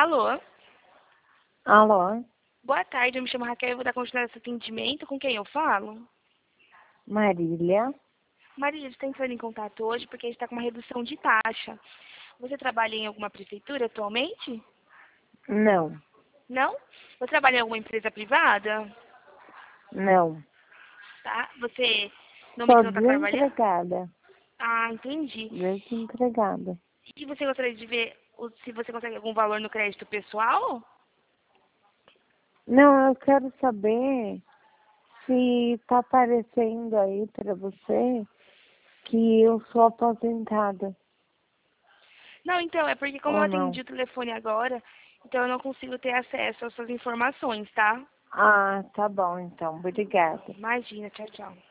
Alô? Alô, Boa tarde, eu me chamo Raquel e vou dar continuidade a esse atendimento. Com quem eu falo? Marília? Maria, a gente está entrando em contato hoje porque a gente está com uma redução de taxa. Você trabalha em alguma prefeitura atualmente? Não, Não? Você trabalha em alguma empresa privada? não. Tá? Você no momento Sou não está trabalhando? desempregada. Ah, entendi. Desempregada. E você gostaria de ver se você consegue algum valor no crédito pessoal? Não, eu quero saber se tá aparecendo aí pra você que eu sou aposentada Não, então, é porque como eu ou não. atendi o telefone agora, então eu não consigo ter acesso às suas informações, tá? Ah, tá bom então. Obrigada. Imagina, tchau, tchau.